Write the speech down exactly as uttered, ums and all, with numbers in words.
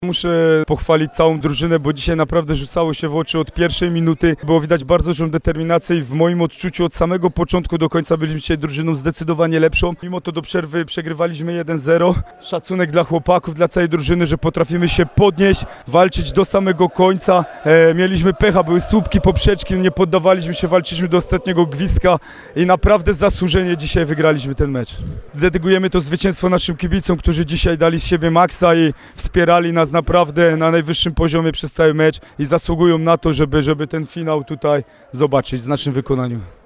Muszę pochwalić całą drużynę, bo dzisiaj naprawdę rzucało się w oczy od pierwszej minuty. Było widać bardzo dużą determinację i w moim odczuciu od samego początku do końca byliśmy dzisiaj drużyną zdecydowanie lepszą. Mimo to do przerwy przegrywaliśmy jeden zero. Szacunek dla chłopaków, dla całej drużyny, że potrafimy się podnieść, walczyć do samego końca. E, mieliśmy pecha, były słupki, poprzeczki, nie poddawaliśmy się, walczyliśmy do ostatniego gwizdka i naprawdę zasłużenie dzisiaj wygraliśmy ten mecz. Dedykujemy to zwycięstwo naszym kibicom, którzy dzisiaj dali z siebie maksa i wspierali nas naprawdę na najwyższym poziomie przez cały mecz i zasługują na to, żeby, żeby ten finał tutaj zobaczyć w naszym wykonaniu.